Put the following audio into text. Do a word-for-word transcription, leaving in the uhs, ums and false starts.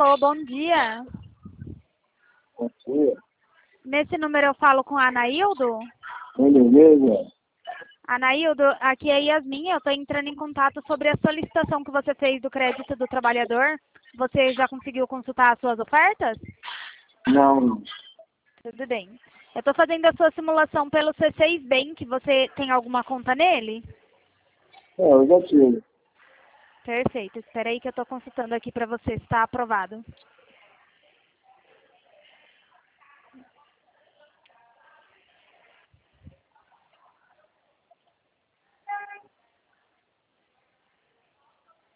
Alô, bom dia. Bom dia. Nesse número eu falo com a Anaildo? Beleza? Anaildo, aqui é a Yasmin, eu estou entrando em contato sobre a solicitação que você fez do crédito do trabalhador. Você já conseguiu consultar as suas ofertas? Não. Tudo bem. Eu estou fazendo a sua simulação pelo C seis Bank. Você tem alguma conta nele? É, eu já tive. Perfeito. Espera aí que eu estou consultando aqui para você se está aprovado.